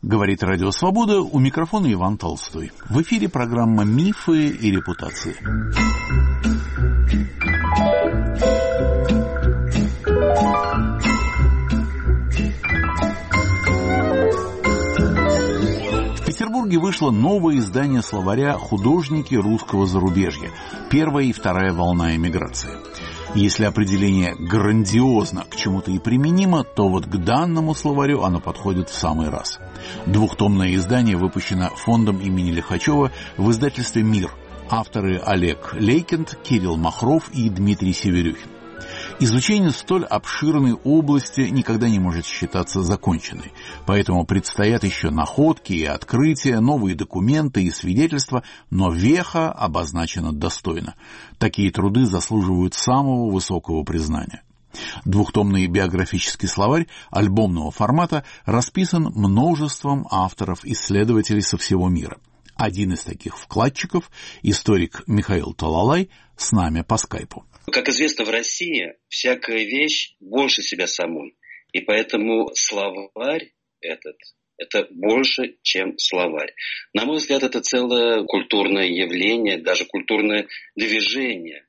Говорит Радио Свобода, у микрофона Иван Толстой. В эфире программа «Мифы и репутации». В Петербурге вышло новое издание словаря «Художники русского зарубежья. Первая и вторая волна эмиграции». Если определение грандиозно к чему-то и применимо, то вот к данному словарю оно подходит в самый раз. Двухтомное издание выпущено фондом имени Лихачева в издательстве «Мир». Авторы Олег Лейкинд, Кирилл Махров и Дмитрий Северюхин. Изучение столь обширной области никогда не может считаться законченной, поэтому предстоят еще находки и открытия, новые документы и свидетельства, но веха обозначена достойно. Такие труды заслуживают самого высокого признания. Двухтомный биографический словарь альбомного формата расписан множеством авторов-исследователей со всего мира. Один из таких вкладчиков, историк Михаил Талалай, с нами по скайпу. Как известно, в России всякая вещь больше себя самой. И поэтому словарь этот – это больше, чем словарь. На мой взгляд, это целое культурное явление, даже культурное движение,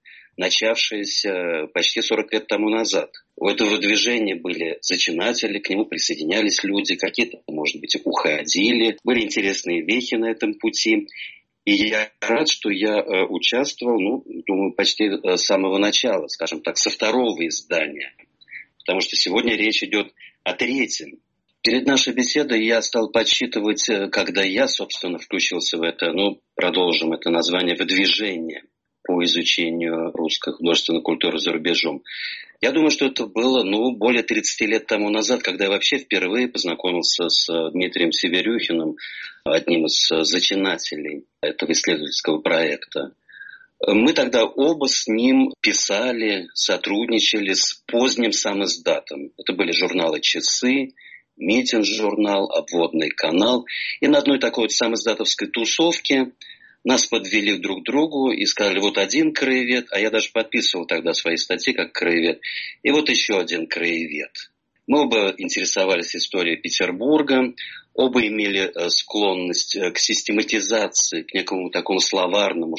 начавшееся почти 40 лет тому назад. У этого движения были зачинатели, к нему присоединялись люди, какие-то, может быть, уходили, были интересные вехи на этом пути. И я рад, что я участвовал, думаю, почти с самого начала, скажем так, со второго издания. Потому что сегодня речь идет о третьем. Перед нашей беседой я стал подсчитывать, когда я, собственно, включился в это, продолжим это название, в движение по изучению русской художественной культуры за рубежом. Я думаю, что это было, более 30 лет тому назад, когда я вообще впервые познакомился с Дмитрием Северюхиным, одним из зачинателей этого исследовательского проекта. Мы тогда оба с ним писали, сотрудничали с поздним самиздатом. Это были журналы «Часы», «Митинг-журнал», «Обводный канал». И на одной такой самиздатовской тусовке нас подвели друг к другу и сказали, вот один краевед, а я даже подписывал тогда свои статьи как краевед, и вот еще один краевед. Мы оба интересовались историей Петербурга, оба имели склонность к систематизации, к некому такому словарному,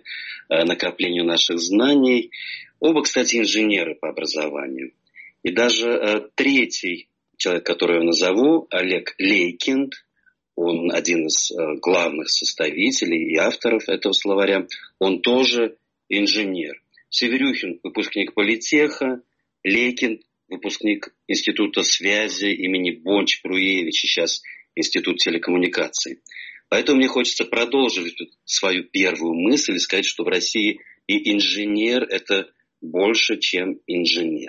накоплению наших знаний. Оба, кстати, инженеры по образованию. И даже третий человек, которого я назову, Олег Лейкинд, он один из главных составителей и авторов этого словаря. Он тоже инженер. Северюхин – выпускник политеха, Лейкинд – выпускник Института связи имени Бонч-Пруевича, сейчас Институт телекоммуникаций. Поэтому мне хочется продолжить свою первую мысль и сказать, что в России и инженер – это больше, чем инженер.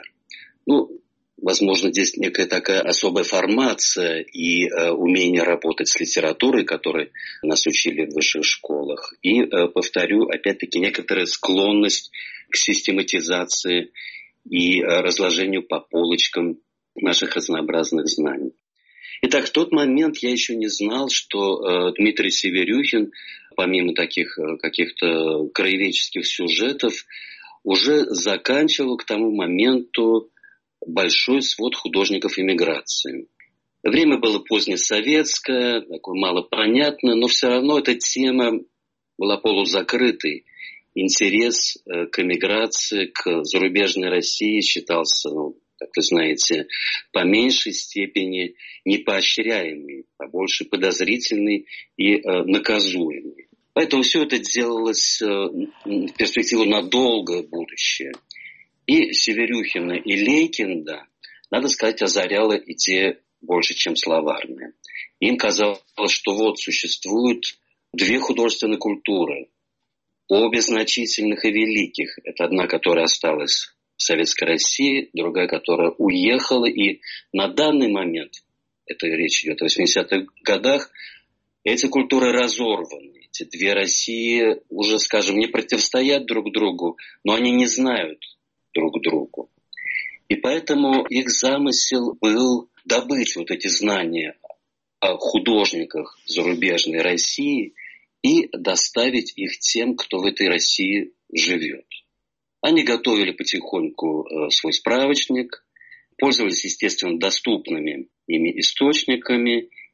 Возможно, здесь некая такая особая формация и умение работать с литературой, которой нас учили в высших школах. И, повторю, опять-таки, некоторая склонность к систематизации и разложению по полочкам наших разнообразных знаний. Итак, в тот момент я еще не знал, что Дмитрий Северюхин, помимо таких каких-то краеведческих сюжетов, уже заканчивал к тому моменту большой свод художников эмиграции. Время было позднесоветское, такое малопонятное, но все равно эта тема была полузакрытой. Интерес к эмиграции, к зарубежной России считался, как вы знаете, по меньшей степени непоощряемый, а больше подозрительный и наказуемый. Поэтому все это делалось в перспективу на долгое будущее. И Северюхина, и Лейкинда, надо сказать, озаряла идея больше, чем словарная. Им казалось, что существуют две художественные культуры, обе значительных и великих. Это одна, которая осталась в Советской России, другая, которая уехала. И на данный момент, это речь идет о 80-х годах, эти культуры разорваны. Эти две России уже, скажем, не противостоят друг другу, но они не знают друг другу. И поэтому их замысел был добыть эти знания о художниках зарубежной России и доставить их тем, кто в этой России живет. Они готовили потихоньку свой справочник, пользовались, естественно, доступными ими источниками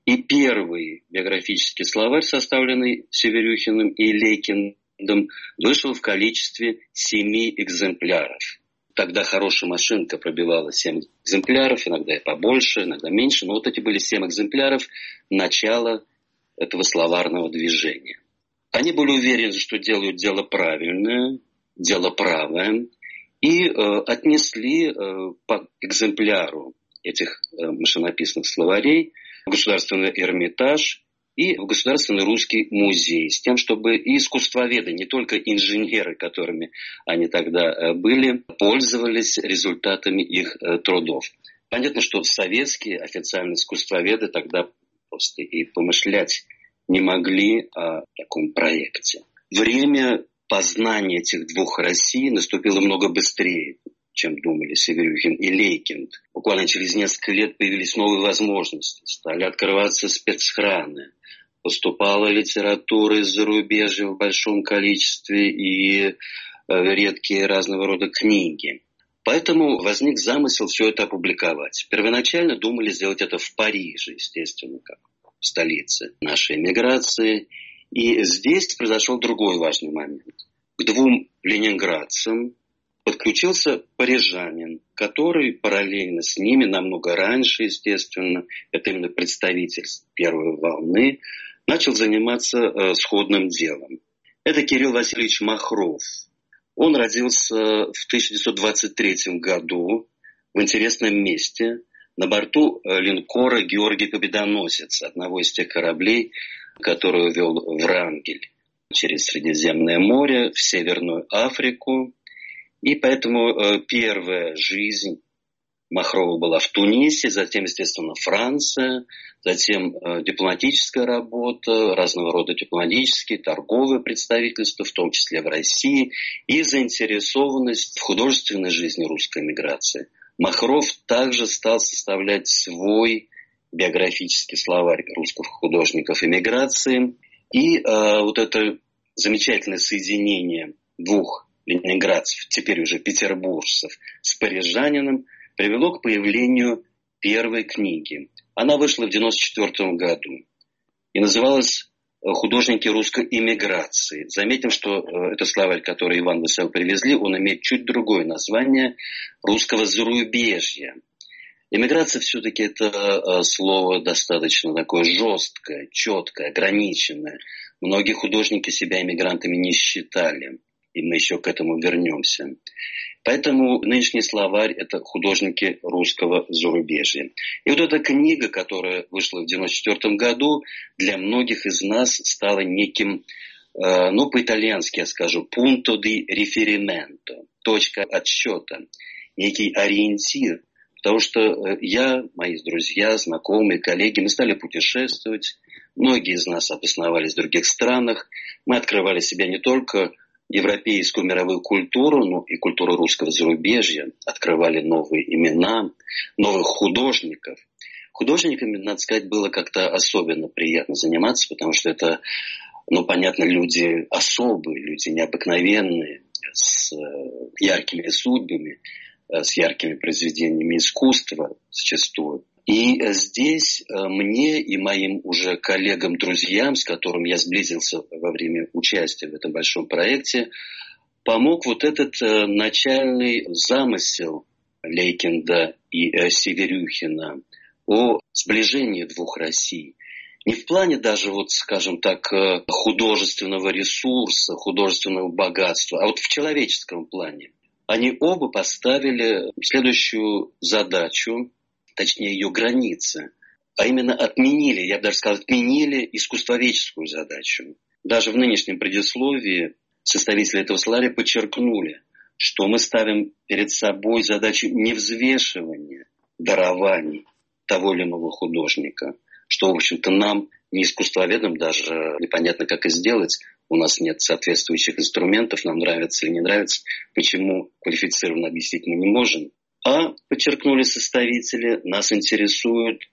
И первый биографический словарь, составленный Северюхиным и Лейкиндом, вышел в количестве 7 экземпляров. Тогда хорошая машинка пробивала 7 экземпляров, иногда и побольше, иногда меньше. Но вот эти были 7 экземпляров начала этого словарного движения. Они были уверены, что делают дело правильное, дело правое, и отнесли по экземпляру этих машинописных словарей в Государственный Эрмитаж и в Государственный русский музей, с тем, чтобы и искусствоведы, не только инженеры, которыми они тогда были, пользовались результатами их трудов. Понятно, что советские официальные искусствоведы тогда просто и помышлять не могли о таком проекте. Время познания этих двух Россий наступило много быстрее, чем думали Северюхин и Лейкинд. Буквально через несколько лет появились новые возможности, стали открываться спецхраны, поступала литература из зарубежья в большом количестве и редкие разного рода книги. Поэтому возник замысел все это опубликовать. Первоначально думали сделать это в Париже, естественно, как в столице нашей эмиграции. И здесь произошел другой важный момент. К 2 ленинградцам подключился парижанин, который параллельно с ними, намного раньше, естественно, это именно представитель первой волны, начал заниматься сходным делом. Это Кирилл Васильевич Махров. Он родился в 1923 году в интересном месте на борту линкора «Георгий Победоносец», одного из тех кораблей, который вел Врангель через Средиземное море в Северную Африку. И поэтому первая жизнь Махрова была в Тунисе, затем, естественно, Франция, затем дипломатическая работа, разного рода дипломатические, торговые представительства, в том числе в России, и заинтересованность в художественной жизни русской эмиграции. Махров также стал составлять свой биографический словарь русских художников эмиграции. И вот это замечательное соединение 2 ленинградцев, теперь уже петербуржцев, с парижанином, привело к появлению первой книги. Она вышла в 1994 году и называлась «Художники русской эмиграции». Заметим, что это словарь, который Иван Высел привезли, он имеет чуть другое название «Русского зарубежья». Эмиграция все-таки это слово достаточно такое жесткое, четкое, ограниченное. Многие художники себя эмигрантами не считали. И мы еще к этому вернемся. Поэтому нынешний словарь – это художники русского зарубежья. И вот эта книга, которая вышла в 1994 году, для многих из нас стала неким, по-итальянски я скажу, «punto di riferimento», точка отсчета, некий ориентир. Потому что я, мои друзья, знакомые, коллеги, мы стали путешествовать. Многие из нас обосновались в других странах. Мы открывали себя не только европейскую мировую культуру, но и культуру русского зарубежья, открывали новые имена, новых художников. Художниками, надо сказать, было как-то особенно приятно заниматься, потому что это, понятно, люди особые, люди необыкновенные, с яркими судьбами, с яркими произведениями искусства зачастую. И здесь мне и моим уже коллегам, друзьям, с которыми я сблизился во время участия в этом большом проекте, помог вот этот начальный замысел Лейкинда и Северюхина о сближении 2 Россий. Не в плане даже, скажем так, художественного ресурса, художественного богатства, а вот в человеческом плане. Они оба поставили следующую задачу, точнее ее границы, а именно отменили, я бы даже сказал, отменили искусствоведческую задачу. Даже в нынешнем предисловии составители этого словаря подчеркнули, что мы ставим перед собой задачу не взвешивания дарований того или иного художника, что, в общем-то, нам, не искусствоведам, даже непонятно, как и сделать. У нас нет соответствующих инструментов, нам нравится или не нравится, почему квалифицированно объяснить мы не можем. А, подчеркнули составители, нас интересуют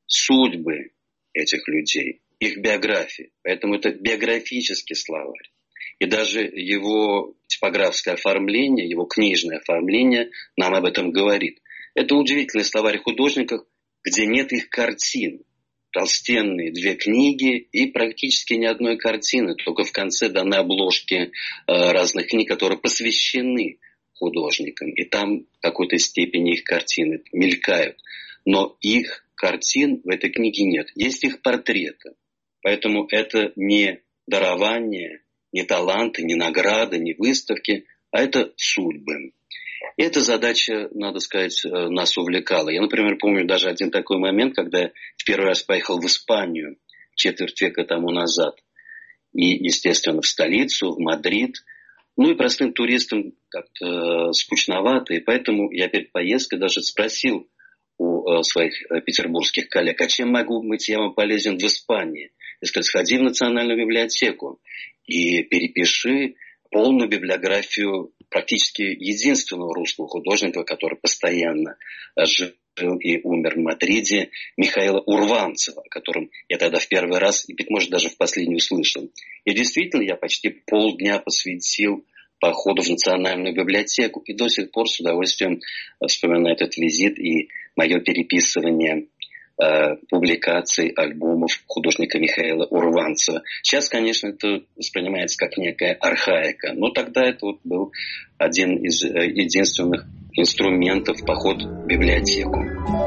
судьбы этих людей, их биографии. Поэтому это биографический словарь. И даже его типографское оформление, его книжное оформление нам об этом говорит. Это удивительный словарь художников, где нет их картин. толстенные 2 книги и практически ни одной картины. Только в конце даны обложки разных книг, которые посвящены художникам. И там в какой-то степени их картины мелькают. Но их картин в этой книге нет. Есть их портреты. Поэтому это не дарование, не таланты, не награды, не выставки, а это судьбы. И эта задача, надо сказать, нас увлекала. Я, например, помню даже один такой момент, когда я в первый раз поехал в Испанию четверть века тому назад. И, естественно, в столицу, в Мадрид. Ну и простым туристам как-то скучновато. И поэтому я перед поездкой даже спросил у своих петербургских коллег, а чем могу быть я вам полезен в Испании? Я сказал, сходи в Национальную библиотеку и перепиши полную библиографию практически единственного русского художника, который постоянно жил и умер в Мадриде, Михаила Урванцева, о котором я тогда в первый раз, и, быть может, даже в последний услышал. И действительно, я почти полдня посвятил походу в Национальную библиотеку, и до сих пор с удовольствием вспоминаю этот визит и мое переписывание публикаций, альбомов художника Михаила Урванцева. Сейчас, конечно, это воспринимается как некая архаика, но тогда это вот был один из единственных инструментов — поход в библиотеку.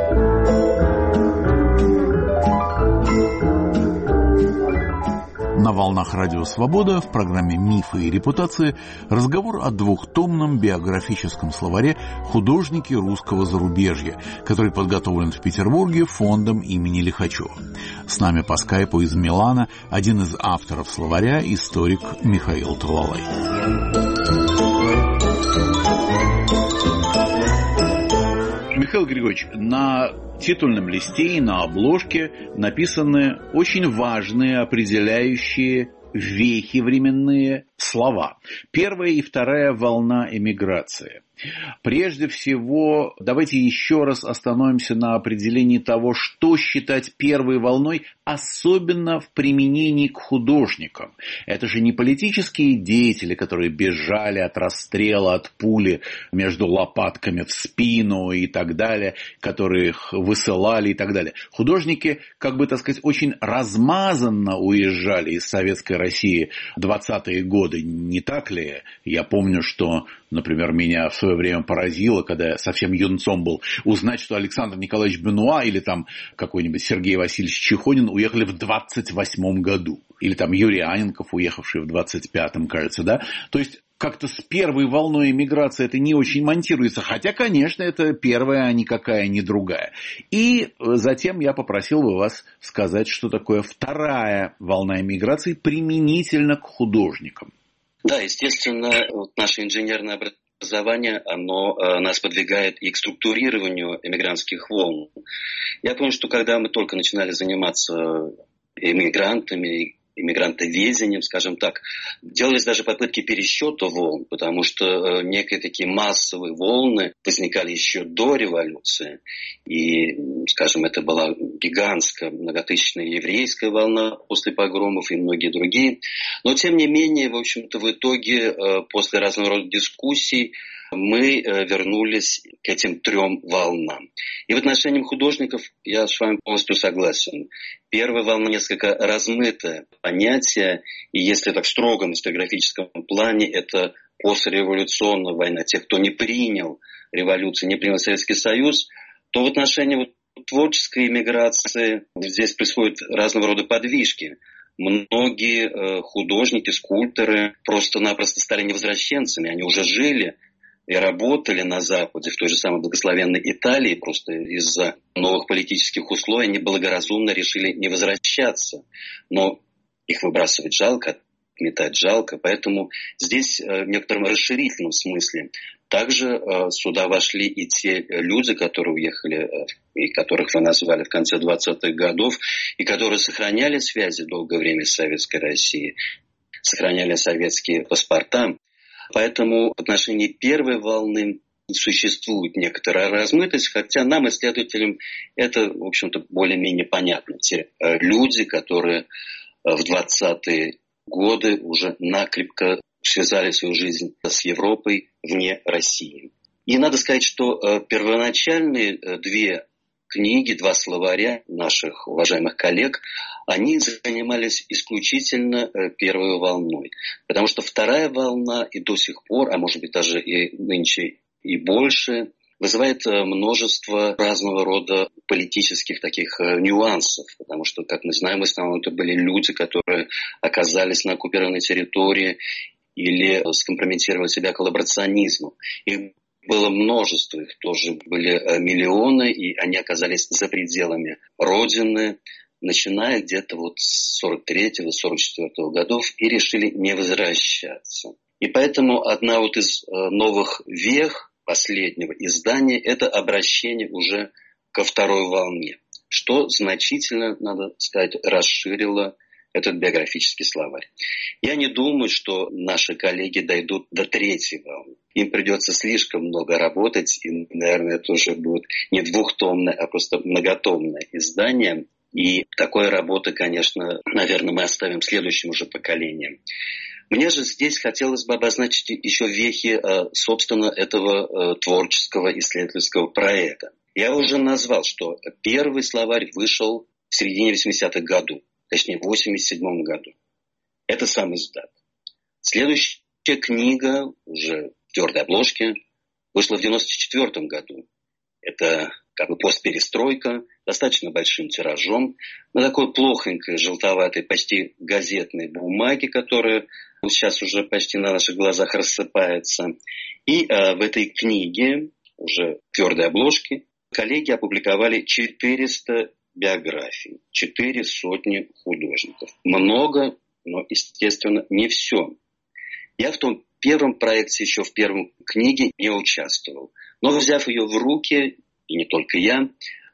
На волнах Радио Свобода в программе «Мифы и репутации» разговор о 2-томном биографическом словаре «Художники русского зарубежья», который подготовлен в Петербурге фондом имени Лихачева. С нами по скайпу из Милана один из авторов словаря, историк Михаил Талалай. Михаил Григорьевич, на титульном листе и на обложке написаны очень важные, определяющие вехи временные слова. Первая и вторая волна эмиграции. Прежде всего, давайте еще раз остановимся на определении того, что считать первой волной, особенно в применении к художникам. Это же не политические деятели, которые бежали от расстрела, от пули между лопатками в спину и так далее, которые их высылали и так далее. Художники, как бы, так сказать, очень размазанно уезжали из Советской России в 20-е годы, не так ли? Я помню, что, например, меня в свое время поразило, когда я совсем юнцом был, узнать, что Александр Николаевич Бенуа или там какой-нибудь Сергей Васильевич Чехонин уехали в 28-м году. Или там Юрий Анненков, уехавший в 25-м, кажется, да? То есть как-то с первой волной эмиграции это не очень монтируется, хотя, конечно, это первая, а никакая не другая. И затем я попросил бы вас сказать, что такое вторая волна эмиграции применительно к художникам. Да, естественно, вот наше инженерное образование, оно нас подвигает и к структурированию эмигрантских волн. Я помню, что когда мы только начинали заниматься эмигрантами, иммигрантоведением, скажем так, делались даже попытки пересчета волн, потому что некие такие массовые волны возникали еще до революции. И, скажем, это была гигантская многотысячная еврейская волна после погромов и многие другие. Но, тем не менее, в общем-то, в итоге, после разного рода дискуссий, мы вернулись к этим 3 волнам. И в отношении художников я с вами полностью согласен. Первая волна несколько размытое понятие, и если так в строгом историографическом плане, это послереволюционная война. Те, кто не принял революцию, не принял Советский Союз, то в отношении творческой эмиграции здесь происходят разного рода подвижки. Многие художники, скульпторы просто-напросто стали невозвращенцами, они уже жили и работали на Западе, в той же самой благословенной Италии, просто из-за новых политических условий они благоразумно решили не возвращаться. Но их выбрасывать жалко, отметать жалко, поэтому здесь в некотором расширительном смысле также сюда вошли и те люди, которые уехали, и которых вы назвали в конце 20-х годов, и которые сохраняли связи долгое время с Советской Россией, сохраняли советские паспорта. Поэтому в отношении первой волны существует некоторая размытость, хотя нам, исследователям, это, в общем-то, более-менее понятно. Те люди, которые в 20-е годы уже накрепко связали свою жизнь с Европой вне России. И надо сказать, что первоначальные 2 книги, 2 словаря наших уважаемых коллег, они занимались исключительно первой волной. Потому что вторая волна и до сих пор, а может быть даже и нынче и больше, вызывает множество разного рода политических таких нюансов. Потому что, как мы знаем, в основном это были люди, которые оказались на оккупированной территории или скомпрометировали себя коллаборационизмом. Их было множество, их тоже были миллионы, и они оказались за пределами Родины, начиная где-то вот с 43-44 годов, и решили не возвращаться. И поэтому одна вот из новых вех последнего издания – это обращение уже ко второй волне, что значительно, надо сказать, расширило этот биографический словарь. Я не думаю, что наши коллеги дойдут до 3-й волны. Им придется слишком много работать, и, наверное, это уже будет не 2-томное, а просто многотомное издание. И такой работы, конечно, наверное, мы оставим следующим уже поколениям. Мне же здесь хотелось бы обозначить еще вехи, собственно, этого творческого исследовательского проекта. Я уже назвал, что первый словарь вышел в середине 80-х годов. Точнее, в 1987 году. Это сам издат. Следующая книга, уже в твердой обложке, вышла в 1994 году. Это как бы постперестройка, достаточно большим тиражом, на такой плохонькой, желтоватой, почти газетной бумаге, которая сейчас уже почти на наших глазах рассыпается. И в этой книге, уже в твердой обложке, коллеги опубликовали 400 биографий, 400 художников. Много, но, естественно, не все. Я в том первом проекте, еще в первой книге не участвовал. Но, взяв ее в руки, и не только я,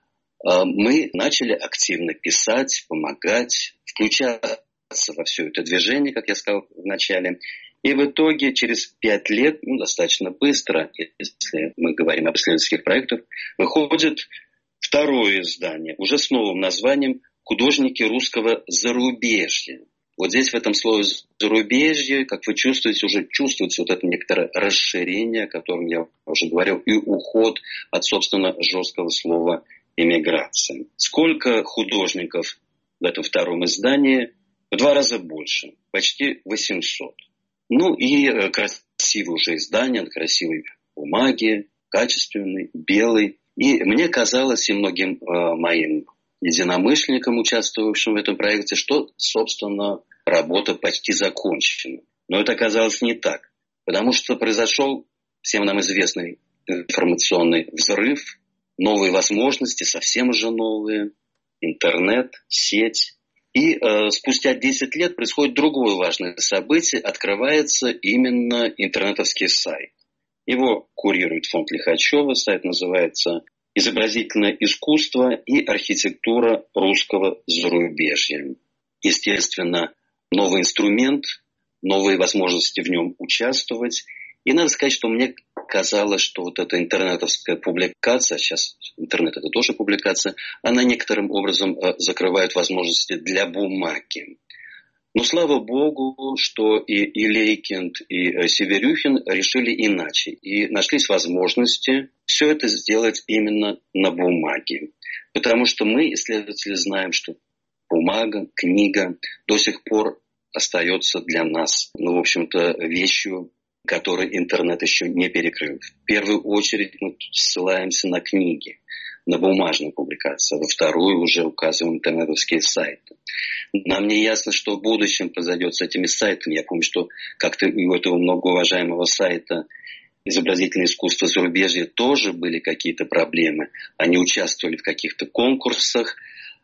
мы начали активно писать, помогать, включаться во все это движение, как я сказал в начале. И в итоге через 5 лет, достаточно быстро, если мы говорим об исследовательских проектах, выходит второе издание, уже с новым названием «Художники русского зарубежья». Вот здесь в этом слове «зарубежье», как вы чувствуете, уже чувствуется вот это некоторое расширение, о котором я уже говорил, и уход от, собственно, жесткого слова «эмиграция». Сколько художников в этом втором издании? В 2 раза больше, почти 800. Ну и красивое уже издание, на красивой бумаге, качественный, белый. И мне казалось, и многим моим единомышленникам, участвовавшим в этом проекте, что, собственно, работа почти закончена. Но это оказалось не так, потому что произошел всем нам известный информационный взрыв, новые возможности, совсем уже новые, интернет, сеть. И спустя 10 лет происходит другое важное событие, открывается именно интернетовский сайт. Его курирует фонд Лихачева, сайт называется «Изобразительное искусство и архитектура русского зарубежья». Естественно, новый инструмент, новые возможности в нем участвовать. И надо сказать, что мне казалось, что вот эта интернетовская публикация, сейчас интернет это тоже публикация, она некоторым образом закрывает возможности для бумаги. Но слава богу, что и Лейкинд, и Северюхин решили иначе. И нашлись возможности все это сделать именно на бумаге. Потому что мы, исследователи, знаем, что бумага, книга до сих пор остается для нас, в общем-то, вещью, которую интернет еще не перекрыл. В первую очередь мы ссылаемся на книги, на бумажную публикацию, во вторую уже указываем интернетовские сайты. Нам не ясно, что в будущем произойдет с этими сайтами. Я помню, что как-то у этого многоуважаемого сайта «Изобразительное искусство зарубежья» тоже были какие-то проблемы. Они участвовали в каких-то конкурсах,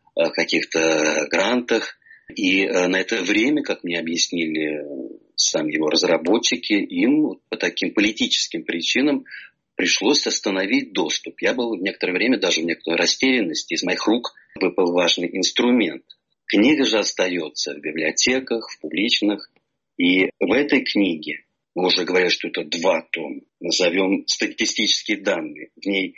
каких-то грантах. И на это время, как мне объяснили сами его разработчики, им по таким политическим причинам пришлось остановить доступ. Я был в некоторое время даже в некоторой растерянности. Из моих рук выпал важный инструмент. Книга же остается в библиотеках, в публичных. И в этой книге, мы уже говорили, что это 2 тома, назовем статистические данные. В ней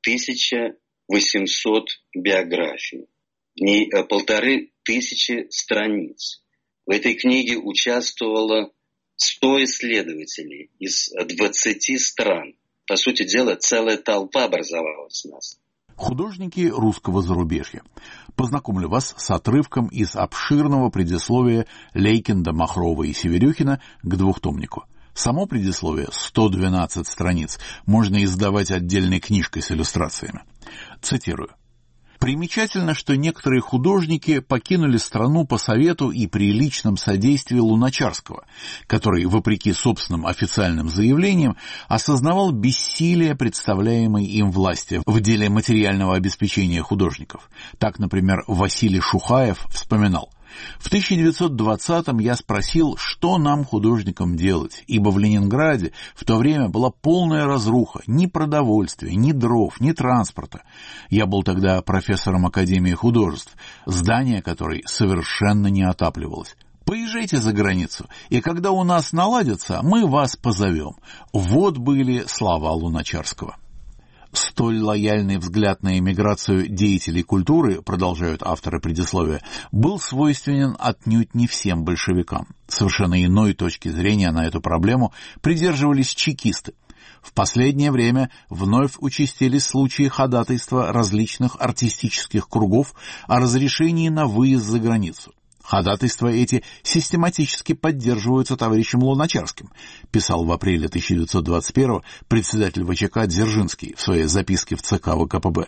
1800 биографий. В ней 1500 страниц. В этой книге участвовало 100 исследователей из 20 стран. По сути дела, целая толпа образовалась у нас. Художники русского зарубежья. Познакомлю вас с отрывком из обширного предисловия Лейкинда, Махрова и Северюхина к двухтомнику. Само предисловие, 112 страниц, можно издавать отдельной книжкой с иллюстрациями. Цитирую. Примечательно, что некоторые художники покинули страну по совету и при личном содействии Луначарского, который, вопреки собственным официальным заявлениям, осознавал бессилие представляемой им власти в деле материального обеспечения художников. Так, например, Василий Шухаев вспоминал: «В 1920-м я спросил, что нам, художникам, делать, ибо в Ленинграде в то время была полная разруха, ни продовольствия, ни дров, ни транспорта. Я был тогда профессором Академии художеств, здание которой совершенно не отапливалось. Поезжайте за границу, и когда у нас наладится, мы вас позовем». Вот были слова Луначарского. Столь лояльный взгляд на эмиграцию деятелей культуры, продолжают авторы предисловия, был свойственен отнюдь не всем большевикам. Совершенно иной точки зрения на эту проблему придерживались чекисты. В последнее время вновь участились случаи ходатайства различных артистических кругов о разрешении на выезд за границу. Ходатайства эти систематически поддерживаются товарищем Луначарским, писал в апреле 1921-го председатель ВЧК Дзержинский в своей записке в ЦК ВКПБ.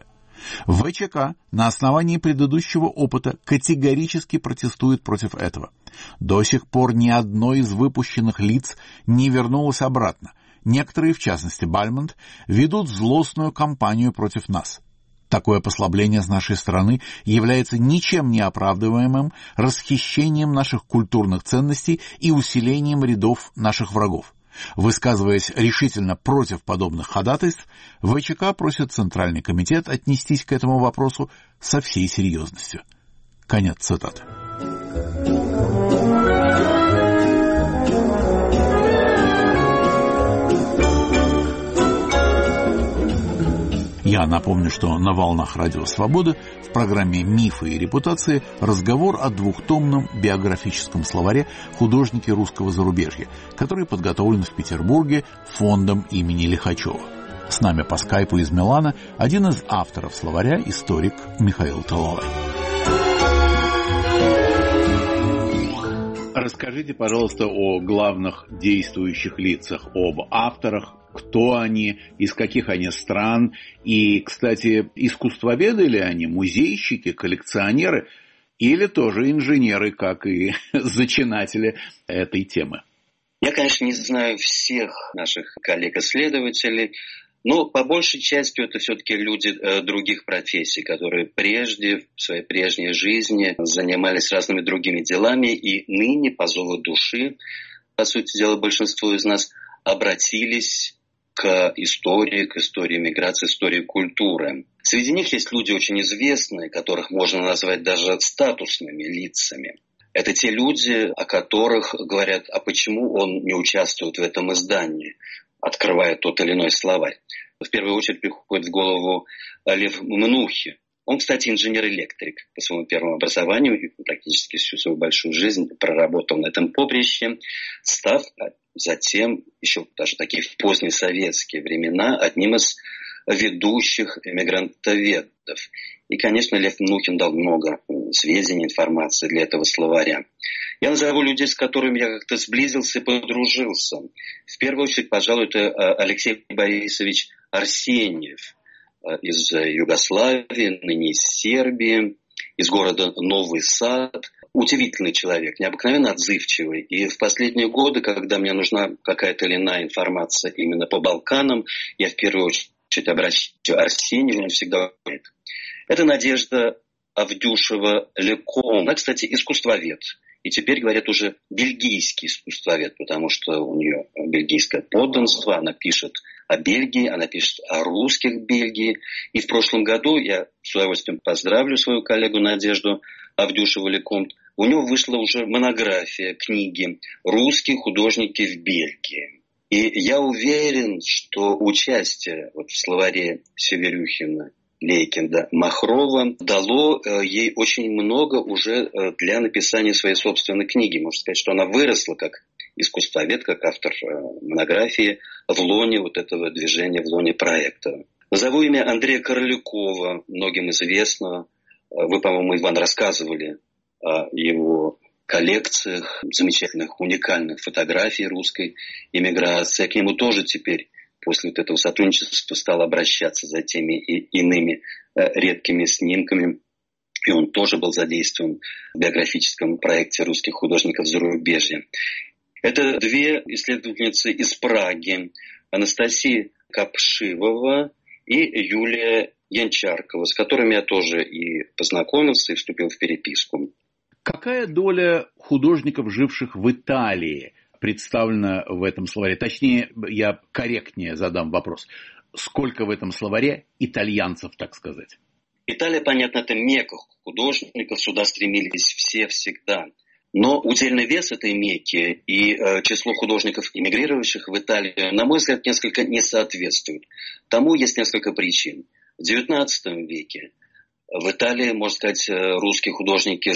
ВЧК на основании предыдущего опыта категорически протестует против этого. До сих пор ни одно из выпущенных лиц не вернулось обратно. Некоторые, в частности Бальмонт, ведут злостную кампанию против нас. Такое послабление с нашей стороны является ничем не оправдываемым расхищением наших культурных ценностей и усилением рядов наших врагов. Высказываясь решительно против подобных ходатайств, ВЧК просит Центральный комитет отнестись к этому вопросу со всей серьезностью. Конец цитаты. Я напомню, что на волнах Радио Свобода в программе «Мифы и репутации» разговор о двухтомном биографическом словаре «Художники русского зарубежья», который подготовлен в Петербурге фондом имени Лихачева. С нами по скайпу из Милана один из авторов словаря, историк Михаил Талалай. Расскажите, пожалуйста, о главных действующих лицах, об авторах. Кто они, из каких они стран, и, кстати, искусствоведы ли они, музейщики, коллекционеры, или тоже инженеры, как и зачинатели этой темы? Я, конечно, не знаю всех наших коллег-исследователей, но по большей части это все-таки люди других профессий, которые прежде, в своей прежней жизни занимались разными другими делами, и ныне, по зову души, по сути дела, большинство из нас обратились к истории миграции, истории культуры. Среди них есть люди очень известные, которых можно назвать даже статусными лицами. Это те люди, о которых говорят, а почему он не участвует в этом издании, открывая тот или иной словарь. В первую очередь приходит в голову Лев Мнухин. Он, кстати, инженер-электрик по своему первому образованию и практически всю свою большую жизнь проработал на этом поприще, став затем, еще даже такие в поздние советские времена, одним из ведущих эмигрантоведов. И, конечно, Лев Мнухин дал много сведений, информации для этого словаря. Я назову людей, с которыми я как-то сблизился и подружился. В первую очередь, пожалуй, это Алексей Борисович Арсеньев из Югославии, ныне из Сербии, из города Новый Сад. Удивительный человек, необыкновенно отзывчивый. И в последние годы, когда мне нужна какая-то или иная информация именно по Балканам, я в первую очередь обращаюсь к Арсеньеву, он всегда говорит. Это Надежда Авдюшева-Леком. Она, кстати, искусствовед. И теперь, говорят, уже бельгийский искусствовед, потому что у нее бельгийское подданство, она пишет о Бельгии, она пишет о русских в Бельгии. И в прошлом году, я с удовольствием поздравлю свою коллегу Надежду Авдюшеву-Леком, у него вышла уже монография книги «Русские художники в Бельгии». И я уверен, что участие в словаре Северюхина, Лейкинда, Махрова дало ей очень много уже для написания своей собственной книги. Можно сказать, что она выросла как искусствовед, как автор монографии в лоне вот этого движения, в лоне проекта. Назову имя Андрея Корлякова, многим известно. Вы, по-моему, Иван, рассказывали о его коллекциях замечательных, уникальных фотографий русской эмиграции. Я к нему тоже теперь после вот этого сотрудничества стал обращаться за теми и иными редкими снимками. И он тоже был задействован в биографическом проекте русских художников зарубежья. Это две исследовательницы из Праги. Анастасия Капшивова и Юлия Янчаркова, с которыми я тоже и познакомился, и вступил в переписку. Какая доля художников, живших в Италии, представлена в этом словаре? Точнее, я корректнее задам вопрос. Сколько в этом словаре итальянцев, так сказать? Италия, понятно, это мекка художников, сюда стремились все всегда. Но удельный вес этой мекки и число художников, эмигрировавших в Италию, на мой взгляд, несколько не соответствует. Тому есть несколько причин. В XIX веке в Италии, можно сказать, русские художники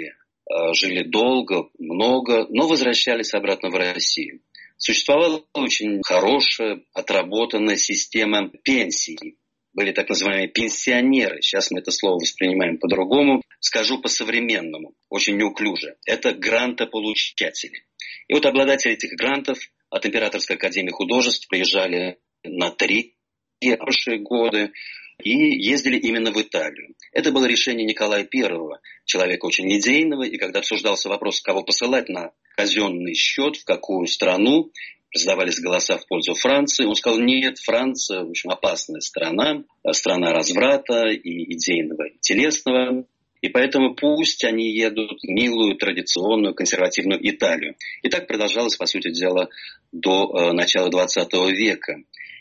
жили долго, много, но возвращались обратно в Россию. Существовала очень хорошая, отработанная система пенсий. Были так называемые пенсионеры. Сейчас мы это слово воспринимаем по-другому. Скажу по-современному, очень неуклюже. Это грантополучатели. И вот обладатели этих грантов от Императорской академии художеств приезжали на 3 прошлые годы и ездили именно в Италию. Это было решение Николая I, человека очень идейного, и когда обсуждался вопрос, кого посылать на казенный счет, в какую страну, раздавались голоса в пользу Франции. Он сказал, нет, Франция, в общем, опасная страна, страна разврата и идейного, и телесного. И поэтому пусть они едут в милую, традиционную, консервативную Италию. И так продолжалось, по сути дела, до начала XX века.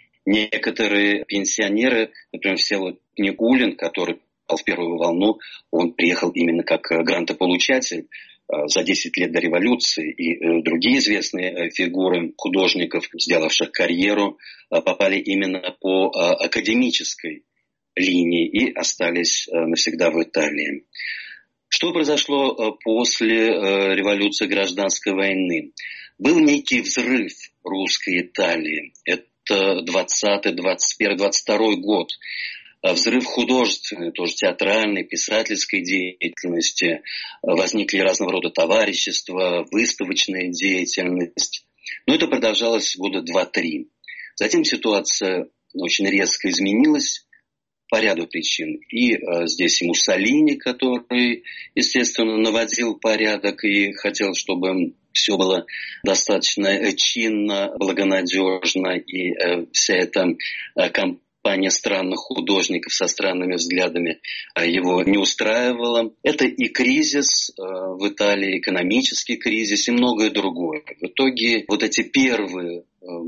Некоторые пенсионеры, например, Всеволод Никулин, который попал в первую волну, он приехал именно как грантополучатель за 10 лет до революции, и другие известные фигуры художников, сделавших карьеру, попали именно по академической линии и остались навсегда в Италии. Что произошло после революции гражданской войны? Был некий взрыв русской Италии. Это 20-й, 21-й, 22-й год. Взрыв художественной, тоже театральной, писательской деятельности. Возникли разного рода товарищества, выставочная деятельность. Но это продолжалось года 2-3. Затем ситуация очень резко изменилась по ряду причин. И здесь и Муссолини, который, естественно, наводил порядок и хотел, чтобы все было достаточно чинно, благонадежно, и вся эта компания странных художников со странными взглядами его не устраивала. Это и кризис в Италии, экономический кризис и многое другое. В итоге вот эти первые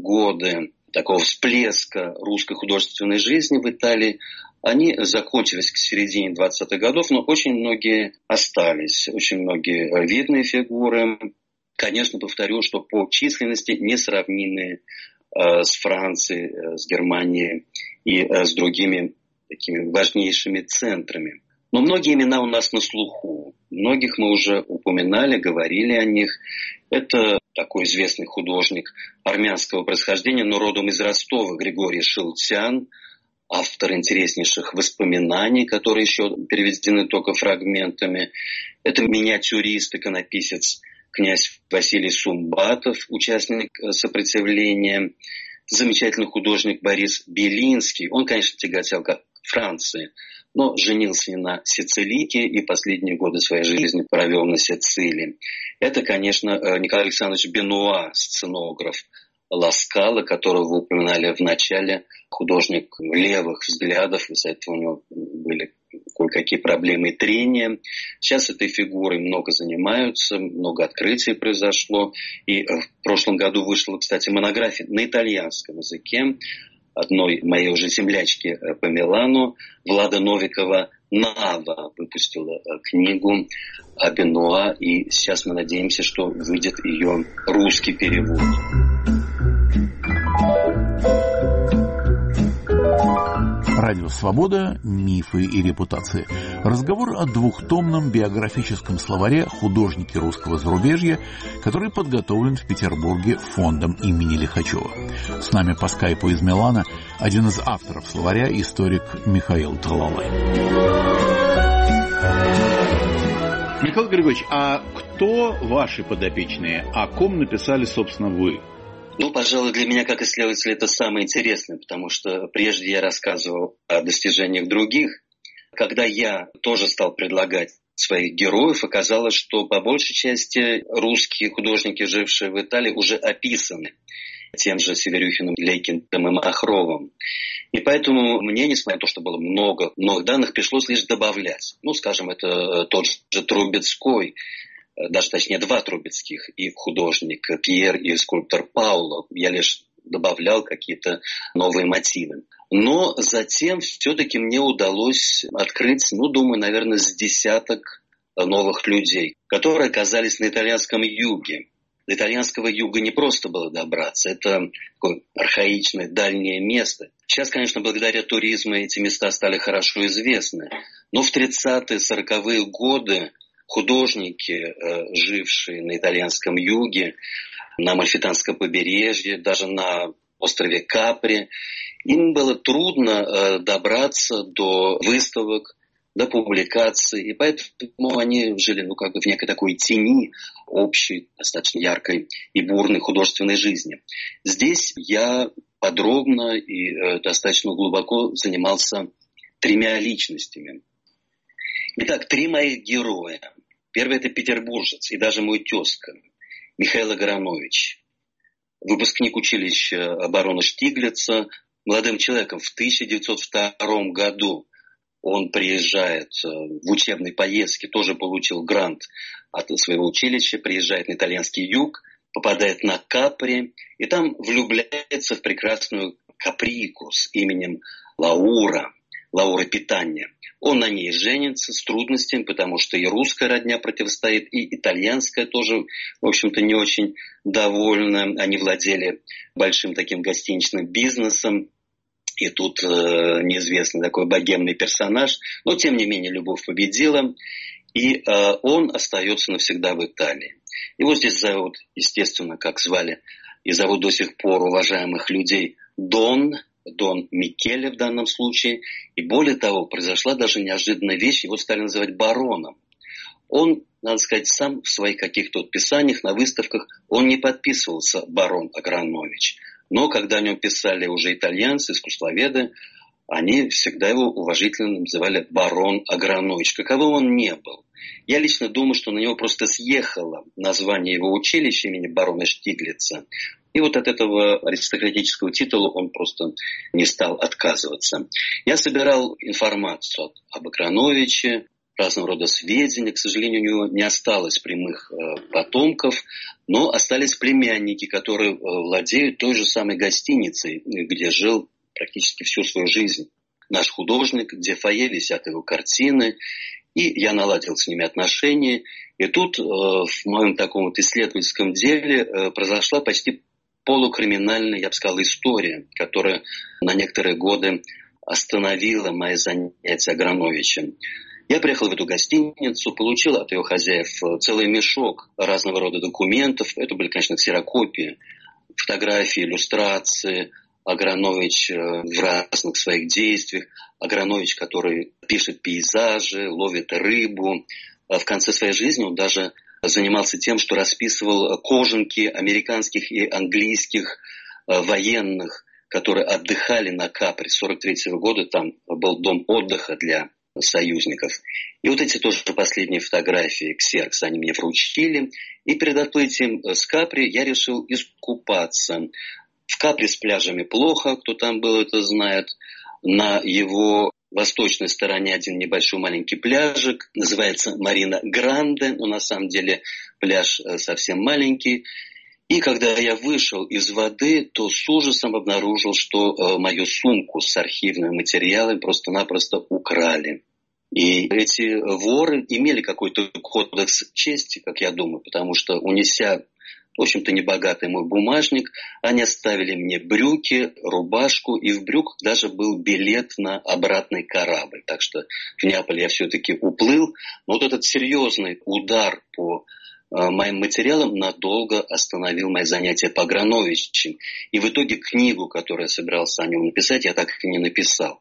годы такого всплеска русской художественной жизни в Италии, они закончились к середине 20-х годов, но очень многие остались, очень многие видные фигуры. Конечно, повторю, что по численности несравнимые с Францией, с Германией и с другими такими важнейшими центрами. Но многие имена у нас на слуху. Многих мы уже упоминали, говорили о них. Это такой известный художник армянского происхождения, но родом из Ростова, Григорий Шилтян, автор интереснейших воспоминаний, которые еще переведены только фрагментами. Это миниатюрист, иконописец князь Василий Сумбатов, участник сопротивления, замечательный художник Борис Белинский. Он, конечно, тяготел к Франции, но женился на сицилийке и последние годы своей жизни провел на Сицилии. Это, конечно, Николай Александрович Бенуа, сценограф Ла Скала, которого вы упоминали в начале, художник левых взглядов, из-за этого у него были кое-какие проблемы и трения. Сейчас этой фигурой много занимаются, много открытий произошло. И в прошлом году вышла, кстати, монография на итальянском языке одной моей уже землячки по Милану, Влада Новикова «Нава» выпустила книгу о Бенуа, и сейчас мы надеемся, что выйдет ее русский перевод. Радио «Свобода. Мифы и репутации». Разговор о двухтомном биографическом словаре «Художники русского зарубежья», который подготовлен в Петербурге фондом имени Лихачева. С нами по скайпу из Милана один из авторов словаря, историк Михаил Талалай. Михаил Григорьевич, а кто ваши подопечные? О ком написали, собственно, вы? Пожалуй, для меня как исследователя это самое интересное, потому что прежде я рассказывал о достижениях других. Когда я тоже стал предлагать своих героев, оказалось, что по большей части русские художники, жившие в Италии, уже описаны тем же Северюхиным, Лейкиндом и Махровым. И поэтому мне, несмотря на то, что было много данных, пришлось лишь добавлять. Скажем, это тот же Трубецкой, даже точнее два трубецких, и художник Пьер, и скульптор Пауло. Я лишь добавлял какие-то новые мотивы. Но затем все-таки мне удалось открыть, думаю, наверное, с десяток новых людей, которые оказались на итальянском юге. До итальянского юга не просто было добраться, это такое архаичное дальнее место. Сейчас, конечно, благодаря туризму эти места стали хорошо известны. Но в 30-е, 40-е годы художники, жившие на итальянском юге, на Амальфитанском побережье, даже на острове Капри, им было трудно добраться до выставок, до публикаций, и поэтому они жили в некой такой тени общей, достаточно яркой и бурной художественной жизни. Здесь я подробно и достаточно глубоко занимался тремя личностями. Итак, три моих героя. Первый – это петербуржец и даже мой тезка Михаил Агранович, выпускник училища барона Штиглица. Молодым человеком в 1902 году он приезжает в учебной поездке, тоже получил грант от своего училища, приезжает на итальянский юг, попадает на Капри и там влюбляется в прекрасную каприку с именем Лаура Питания. Он на ней женится с трудностями, потому что и русская родня противостоит, и итальянская тоже, в общем-то, не очень довольна. Они владели большим таким гостиничным бизнесом. И тут неизвестный такой богемный персонаж. Но, тем не менее, любовь победила. И он остается навсегда в Италии. Его здесь зовут, естественно, как звали, и зовут до сих пор уважаемых людей Дон Микеле в данном случае. И более того, произошла даже неожиданная вещь, его стали называть бароном. Он, надо сказать, сам в своих каких-то писаниях на выставках, он не подписывался барон Агранович. Но когда о нем писали уже итальянцы, искусствоведы, они всегда его уважительно называли барон Агранович, каковым он не был. Я лично думаю, что на него просто съехало название его училища имени барона Штиглица. И вот от этого аристократического титула он просто не стал отказываться. Я собирал информацию об Аграновиче, разного рода сведения. К сожалению, у него не осталось прямых потомков, но остались племянники, которые владеют той же самой гостиницей, где жил практически всю свою жизнь наш художник, где в фойе висят его картины. И я наладил с ними отношения. И тут в моем таком исследовательском деле произошла почти полукриминальная, я бы сказал, история, которая на некоторые годы остановила мои занятия Аграновичем. Я приехал в эту гостиницу, получил от ее хозяев целый мешок разного рода документов. Это были, конечно, ксерокопии, фотографии, иллюстрации. Агранович в разных своих действиях. Агранович, который пишет пейзажи, ловит рыбу. В конце своей жизни он даже занимался тем, что расписывал кожанки американских и английских военных, которые отдыхали на Капри. С 1943 года там был дом отдыха для союзников. И вот эти тоже последние фотографии ксерокс они мне вручили. И перед отплытием с Капри я решил искупаться. В Капри с пляжами плохо, кто там был, это знает. На его восточной стороне один небольшой маленький пляжик, называется Марина Гранде, но на самом деле пляж совсем маленький. И когда я вышел из воды, то с ужасом обнаружил, что мою сумку с архивными материалами просто-напросто украли. И эти воры имели какой-то кодекс чести, как я думаю, потому что, унеся в общем-то, небогатый мой бумажник. Они оставили мне брюки, рубашку, и в брюках даже был билет на обратный корабль. Так что в Неаполь я все-таки уплыл. Но вот этот серьезный удар по моим материалам надолго остановил мои занятия по Аграновичу. И в итоге книгу, которую я собирался о нем написать, я так и не написал.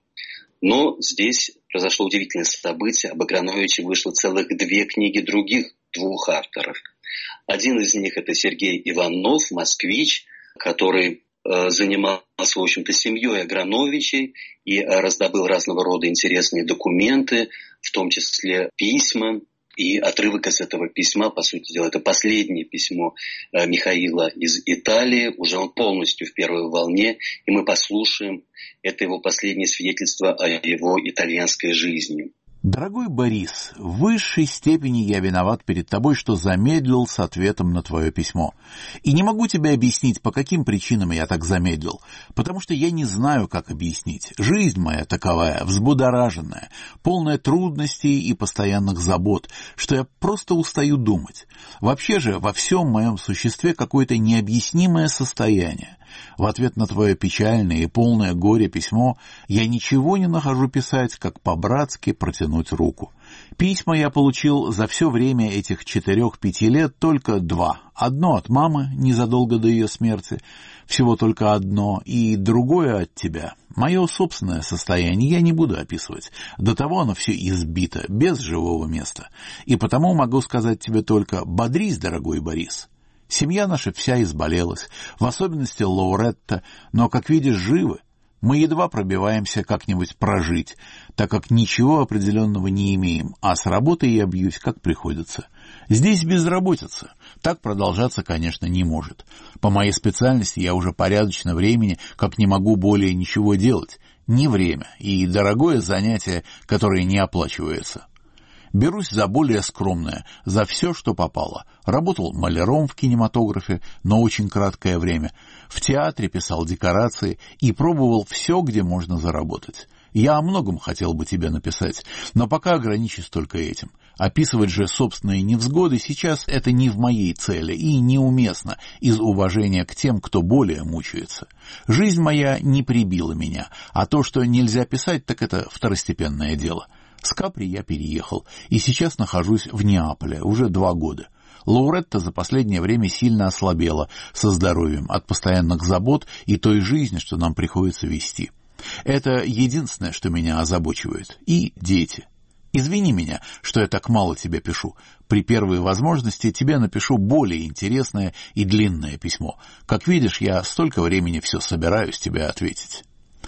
Но здесь произошло удивительное событие. Об Аграновиче вышло целых 2 книги других 2 авторов. Один из них – это Сергей Иванов, москвич, который занимался, в общем-то, семьей Аграновичей и раздобыл разного рода интересные документы, в том числе письма. И отрывок из этого письма, по сути дела, это последнее письмо Михаила из Италии. Уже он полностью в первой волне, и мы послушаем это его последнее свидетельство о его итальянской жизни. Дорогой Борис, в высшей степени я виноват перед тобой, что замедлил с ответом на твое письмо. И не могу тебе объяснить, по каким причинам я так замедлил, потому что я не знаю, как объяснить. Жизнь моя таковая, взбудораженная, полная трудностей и постоянных забот, что я просто устаю думать. Вообще же во всем моем существе какое-то необъяснимое состояние. В ответ на твое печальное и полное горе письмо я ничего не нахожу писать, как по-братски протянуть руку. Письма я получил за все время этих 4-5 лет только 2. Одно от мамы, незадолго до ее смерти, всего только одно, и другое от тебя. Мое собственное состояние я не буду описывать. До того оно все избито, без живого места. И потому могу сказать тебе только: бодрись, дорогой Борис. Семья наша вся изболелась, в особенности Лауретта, но, как видишь, живы. Мы едва пробиваемся как-нибудь прожить, так как ничего определенного не имеем, а с работой я бьюсь, как приходится. Здесь безработица. Так продолжаться, конечно, не может. По моей специальности я уже порядочно времени, как не могу более ничего делать. Не время и дорогое занятие, которое не оплачивается. Берусь за более скромное, за все, что попало. Работал маляром в кинематографе, но очень краткое время. В театре писал декорации и пробовал все, где можно заработать. Я о многом хотел бы тебе написать, но пока ограничусь только этим. Описывать же собственные невзгоды сейчас это не в моей цели и неуместно из уважения к тем, кто более мучается. Жизнь моя не прибила меня, а то, что нельзя писать, так это второстепенное дело. С Капри я переехал, и сейчас нахожусь в Неаполе уже 2 года. Лауретта за последнее время сильно ослабела со здоровьем от постоянных забот и той жизни, что нам приходится вести. Это единственное, что меня озабочивает. И дети. Извини меня, что я так мало тебе пишу. При первой возможности тебе напишу более интересное и длинное письмо. Как видишь, я столько времени все собираюсь тебе ответить.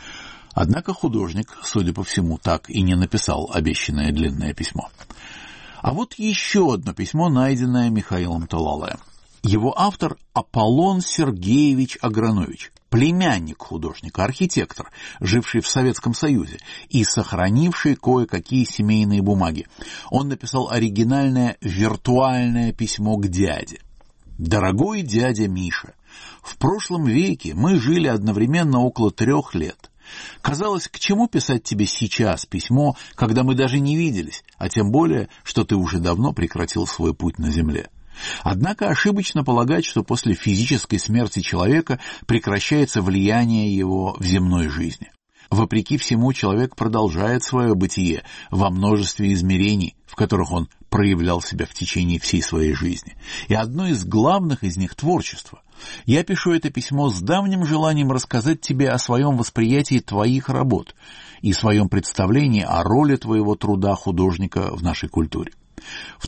Однако художник, судя по всему, так и не написал обещанное длинное письмо. А вот еще одно письмо, найденное Михаилом Талалаем. Его автор Аполлон Сергеевич Агранович, племянник художника, архитектор, живший в Советском Союзе и сохранивший кое-какие семейные бумаги. Он написал оригинальное виртуальное письмо к дяде. «Дорогой дядя Миша, в прошлом веке мы жили одновременно около 3 лет. Казалось, к чему писать тебе сейчас письмо, когда мы даже не виделись, а тем более, что ты уже давно прекратил свой путь на земле. Однако ошибочно полагать, что после физической смерти человека прекращается влияние его в земной жизни. Вопреки всему, человек продолжает свое бытие во множестве измерений, в которых он проявлял себя в течение всей своей жизни. И одно из главных из них — творчество. Я пишу это письмо с давним желанием рассказать тебе о своем восприятии твоих работ и своем представлении о роли твоего труда художника в нашей культуре. В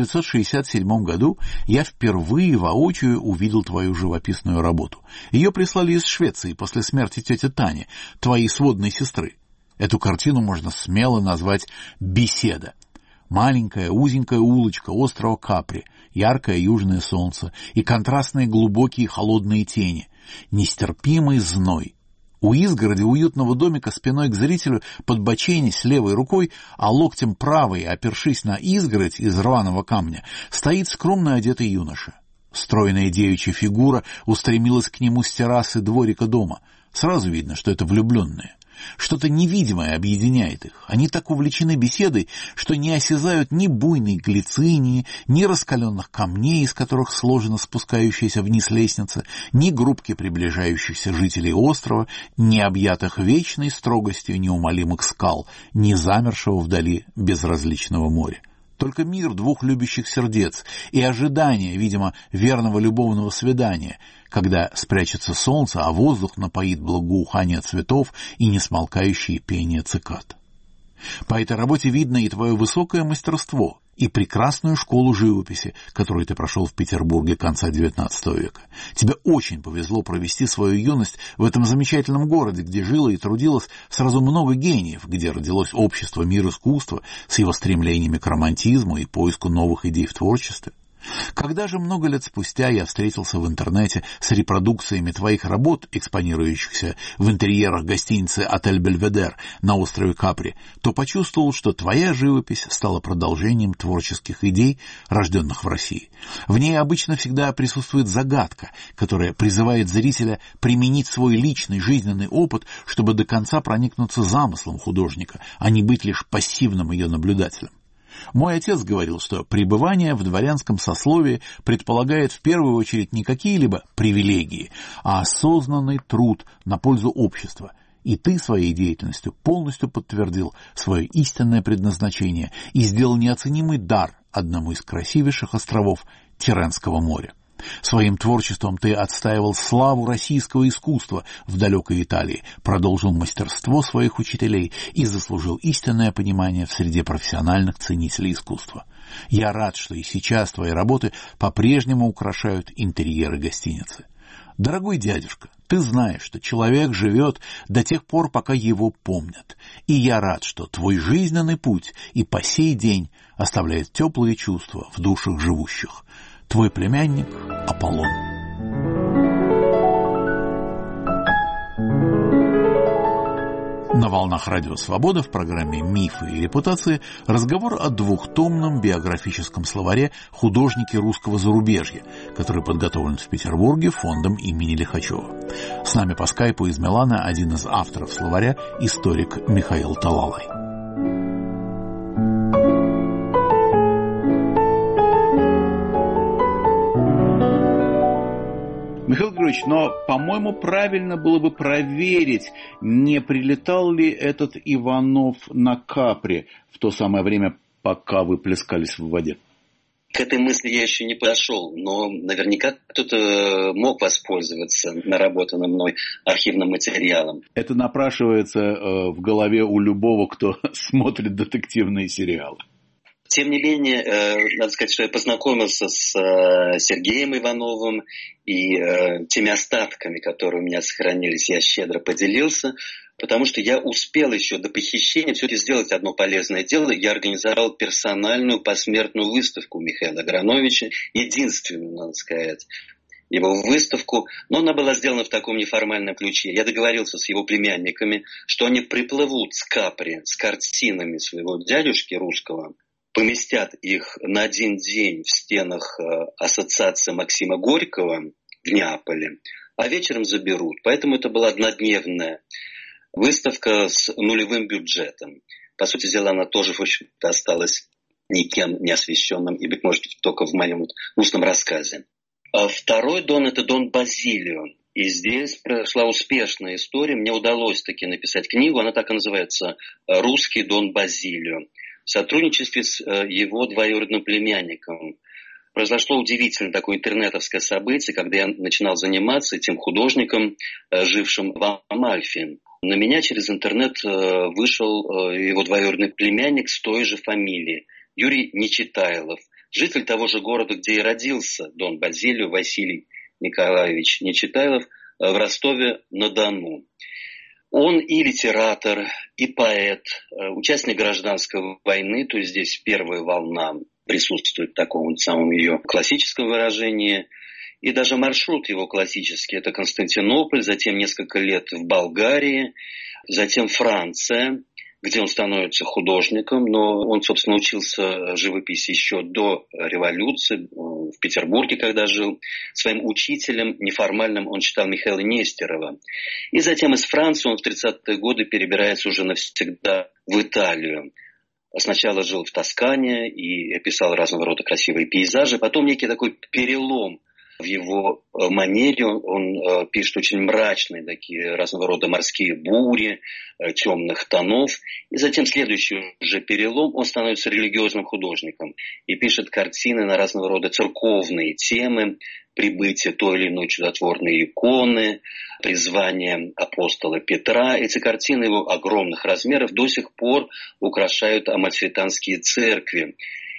1967 году я впервые воочию увидел твою живописную работу. Ее прислали из Швеции после смерти тети Тани, твоей сводной сестры. Эту картину можно смело назвать «Беседа». Маленькая узенькая улочка острова Капри, яркое южное солнце и контрастные глубокие холодные тени, нестерпимый зной. У изгороди уютного домика спиной к зрителю, подбоченясь левой рукой, а локтем правой, опершись на изгородь из рваного камня, стоит скромно одетый юноша. Стройная девичья фигура устремилась к нему с террасы дворика дома. Сразу видно, что это влюбленные. Что-то невидимое объединяет их. Они так увлечены беседой, что не осязают ни буйной глицинии, ни раскаленных камней, из которых сложена спускающаяся вниз лестница, ни группки приближающихся жителей острова, ни объятых вечной строгостью неумолимых скал, ни замершего вдали безразличного моря. Только мир двух любящих сердец и ожидание, видимо, верного любовного свидания, когда спрячется солнце, а воздух напоит благоухание цветов и несмолкающее пение цикад. По этой работе видно и твое высокое мастерство, и прекрасную школу живописи, которую ты прошел в Петербурге конца XIX века. Тебе очень повезло провести свою юность в этом замечательном городе, где жило и трудилось сразу много гениев, где родилось общество «Мир искусства» с его стремлениями к романтизму и поиску новых идей в творчестве. Когда же много лет спустя я встретился в интернете с репродукциями твоих работ, экспонирующихся в интерьерах гостиницы «Отель Бельведер» на острове Капри, то почувствовал, что твоя живопись стала продолжением творческих идей, рожденных в России. В ней обычно всегда присутствует загадка, которая призывает зрителя применить свой личный жизненный опыт, чтобы до конца проникнуться замыслом художника, а не быть лишь пассивным ее наблюдателем. Мой отец говорил, что пребывание в дворянском сословии предполагает в первую очередь не какие-либо привилегии, а осознанный труд на пользу общества. И ты своей деятельностью полностью подтвердил свое истинное предназначение и сделал неоценимый дар одному из красивейших островов Тиренского моря. Своим творчеством ты отстаивал славу российского искусства в далекой Италии, продолжил мастерство своих учителей и заслужил истинное понимание в среде профессиональных ценителей искусства. Я рад, что и сейчас твои работы по-прежнему украшают интерьеры гостиницы. Дорогой дядюшка, ты знаешь, что человек живет до тех пор, пока его помнят. И я рад, что твой жизненный путь и по сей день оставляет теплые чувства в душах живущих. Твой племянник Аполлон. На волнах Радио Свобода в программе «Мифы и репутации» разговор о двухтомном биографическом словаре «Художники русского зарубежья», который подготовлен в Петербурге фондом имени Лихачева. С нами по скайпу из Милана один из авторов словаря, историк Михаил Талалай. Михаил Григорьевич, но, по-моему, правильно было бы проверить, не прилетал ли этот Иванов на Капри в то самое время, пока вы плескались в воде. К этой мысли я еще не подошел, но наверняка кто-то мог воспользоваться наработанным мной архивным материалом. Это напрашивается в голове у любого, кто смотрит детективные сериалы. Тем не менее, надо сказать, что я познакомился с Сергеем Ивановым, и теми остатками, которые у меня сохранились, я щедро поделился, потому что я успел еще до похищения все-таки сделать одно полезное дело. Я организовал персональную посмертную выставку Михаила Аграновича, единственную, надо сказать, его выставку, но она была сделана в таком неформальном ключе. Я договорился с его племянниками, что они приплывут с Капри с картинами своего дядюшки русского, поместят их на один день в стенах ассоциации Максима Горького в Неаполе, а вечером заберут. Поэтому это была однодневная выставка с нулевым бюджетом. По сути дела, она тоже, в общем-то, осталась никем не освещенным, и, быть может, только в моем устном рассказе. А второй Дон – это Дон Базилио. И здесь прошла успешная история. Мне удалось таки написать книгу, она так и называется «Русский Дон Базилио». В сотрудничестве с его двоюродным племянником. Произошло удивительно такое интернетовское событие, когда я начинал заниматься этим художником, жившим в Амальфи. На меня через интернет вышел его двоюродный племянник с той же фамилией, Юрий Нечитайлов, житель того же города, где и родился Дон Базилио Василий Николаевич Нечитайлов, в Ростове-на-Дону. Он и литератор, и поэт, участник гражданской войны, то есть здесь первая волна присутствует в таком самом ее классическом выражении. И даже маршрут его классический – это Константинополь, затем несколько лет в Болгарии, затем Франция, где он становится художником, но он, собственно, учился живописи еще до революции, в Петербурге, когда жил. Своим учителем неформальным он считал Михаила Нестерова. И затем из Франции он в 30-е годы перебирается уже навсегда в Италию. Сначала жил в Тоскане и писал разного рода красивые пейзажи, потом некий такой перелом в его манере. Он пишет очень мрачные такие разного рода морские бури, темных тонов. И затем следующий уже перелом, он становится религиозным художником и пишет картины на разного рода церковные темы, прибытие той или иной чудотворной иконы, призвание апостола Петра. Эти картины его огромных размеров до сих пор украшают амальфитанские церкви.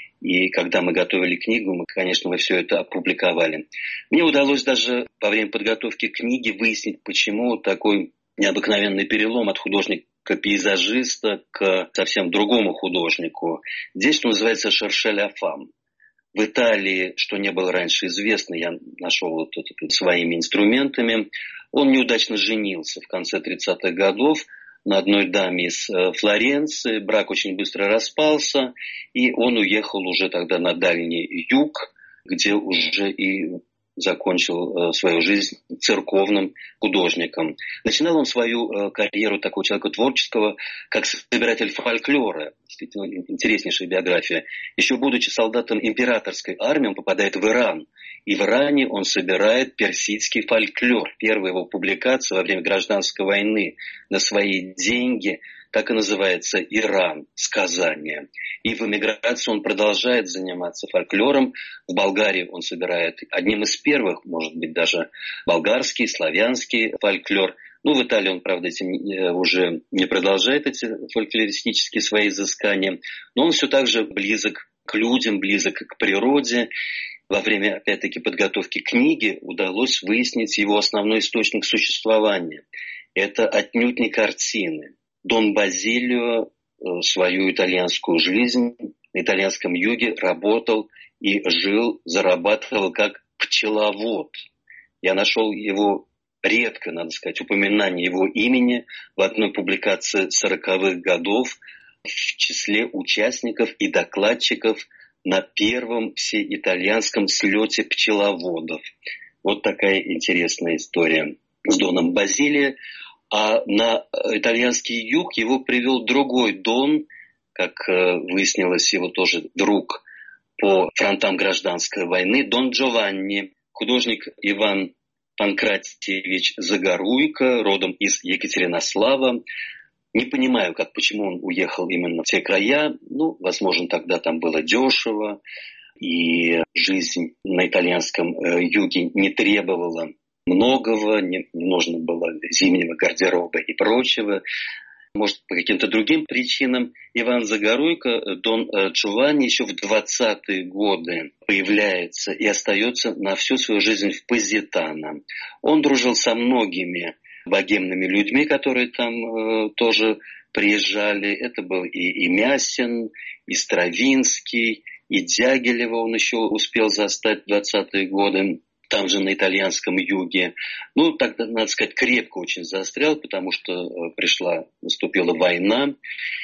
И когда мы готовили книгу, мы, конечно, все это опубликовали. Мне удалось даже во время подготовки книги выяснить, почему такой необыкновенный перелом от художника-пейзажиста к совсем другому художнику. Здесь, что называется, «шерше ля фам». В Италии, что не было раньше известно, я нашел вот это своими инструментами, он неудачно женился в конце 30-х годов на одной даме из Флоренции. Брак очень быстро распался, и он уехал уже тогда на Дальний Юг, где уже и закончил свою жизнь церковным художником. Начинал он свою карьеру такого человека творческого, как собиратель фольклора. Действительно интереснейшая биография. Еще будучи солдатом императорской армии, он попадает в Иран. И в Иране он собирает персидский фольклор. Первая его публикация во время гражданской войны на свои деньги, так и называется «Иран. Сказание». И в эмиграции он продолжает заниматься фольклором. В Болгарии он собирает одним из первых, может быть, даже болгарский, славянский фольклор. Ну, в Италии он, правда, этим уже не продолжает эти фольклористические свои изыскания. Но он все так же близок к людям, близок к природе. Во время, опять-таки, подготовки книги удалось выяснить его основной источник существования. Это отнюдь не картины. Дон Базилио свою итальянскую жизнь на итальянском юге работал и жил, зарабатывал как пчеловод. Я нашел его редко, надо сказать, упоминание его имени в одной публикации 40-х годов в числе участников и докладчиков на первом всеитальянском слете пчеловодов. Вот такая интересная история с Доном Базилио. А на итальянский юг его привел другой Дон, как выяснилось, его тоже друг по фронтам гражданской войны, Дон Джованни, художник Иван Панкратьевич Загоруйко, родом из Екатеринослава. Не понимаю, почему он уехал именно в те края. Ну, возможно, тогда там было дешево, и жизнь на итальянском юге не требовала многого, не нужно было зимнего гардероба и прочего. Может, по каким-то другим причинам. Иван Загоруйко, Дон Джованни еще в 20-е годы появляется и остается на всю свою жизнь в Позитано. Он дружил со многими богемными людьми, которые там тоже приезжали. Это был и Мясин, и Стравинский, и Дягилева он еще успел застать в 20-е годы. Там же на итальянском юге. Ну, тогда, надо сказать, крепко очень застрял, потому что наступила война,